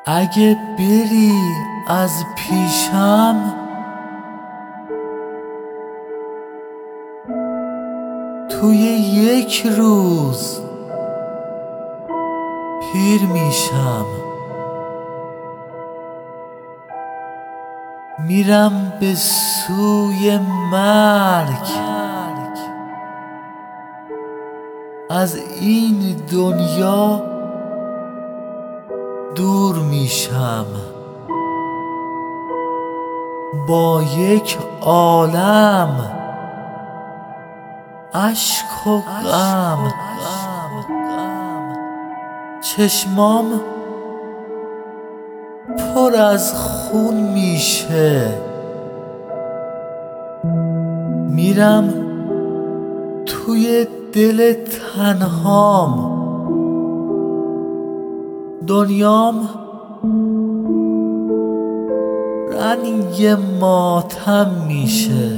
اگه بری از پیشم توی یک روز پیر میشم. میرم به سوی مرگ، از این دنیا دور میشم. با یک عالم اشک و غم چشمام پر از خون میشه. میرم توی دل تنهام، دنیام رنگ ماتم میشه.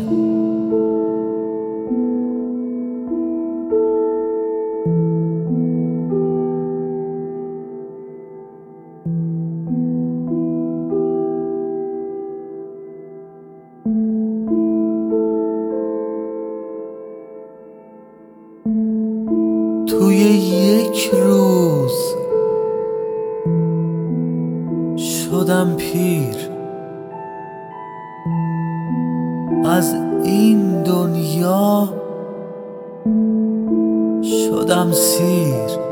توی یک روز شدم پیر، از این دنیا شدم سیر.